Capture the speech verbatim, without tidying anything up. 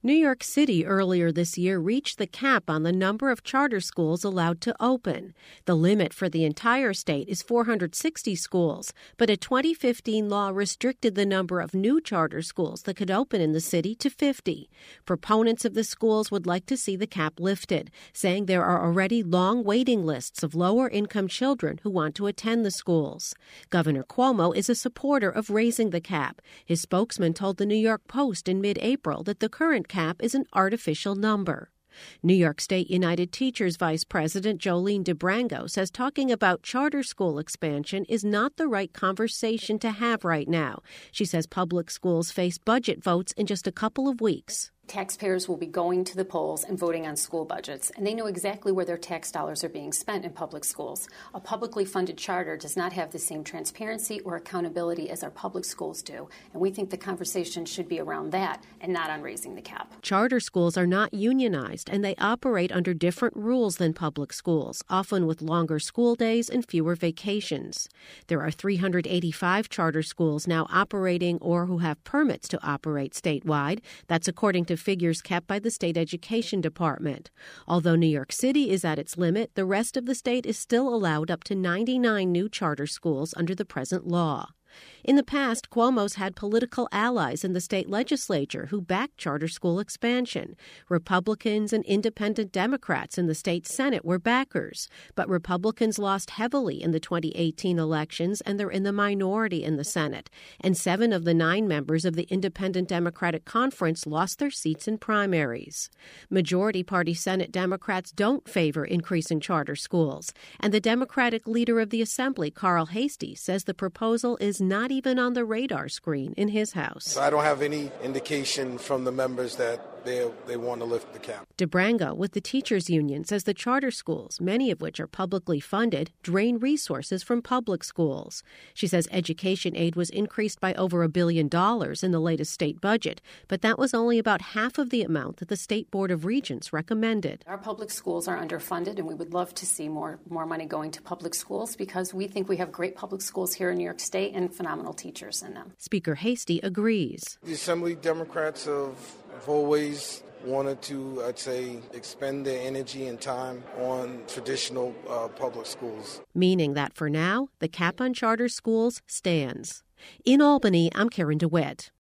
New York City earlier this year reached the cap on the number of charter schools allowed to open. The limit for the entire state is four hundred sixty schools, but a twenty fifteen law restricted the number of new charter schools that could open in the city to fifty. Proponents of the schools would like to see the cap lifted, saying there are already long waiting lists of lower-income children who want to attend the schools. Governor Cuomo is a supporter of raising the cap. His spokesman told the New York Post in mid-April that the current cap is an artificial number. New York State United Teachers Vice President Jolene DeBrango says talking about charter school expansion is not the right conversation to have right now. She says public schools face budget votes in just a couple of weeks. Taxpayers will be going to the polls and voting on school budgets, and they know exactly where their tax dollars are being spent in public schools. A publicly funded charter does not have the same transparency or accountability as our public schools do, and we think the conversation should be around that and not on raising the cap. Charter schools are not unionized, and they operate under different rules than public schools, often with longer school days and fewer vacations. There are three hundred eighty-five charter schools now operating or who have permits to operate statewide. That's according to figures kept by the state education department. Although New York City is at its limit, the rest of the state is still allowed up to ninety-nine new charter schools under the present law. In the past, Cuomo's had political allies in the state legislature who backed charter school expansion. Republicans and independent Democrats in the state Senate were backers, but Republicans lost heavily in the twenty eighteen elections, and they're in the minority in the Senate. And seven of the nine members of the Independent Democratic Conference lost their seats in primaries. Majority Party Senate Democrats don't favor increasing charter schools, and the Democratic leader of the Assembly, Carl Heastie, says the proposal is not even on the radar screen in his house. I don't have any indication from the members that they they want to lift the cap. DeBrango with the teachers union says the charter schools, many of which are publicly funded, drain resources from public schools. She says education aid was increased by over a billion dollars in the latest state budget, but that was only about half of the amount that the State Board of Regents recommended. Our public schools are underfunded, and we would love to see more, more money going to public schools because we think we have great public schools here in New York State and phenomenal teachers in them. Speaker Heastie agrees. The Assembly Democrats have, have always wanted to, I'd say, expend their energy and time on traditional uh, public schools. Meaning that for now, the cap on charter schools stands. In Albany, I'm Karen DeWitt.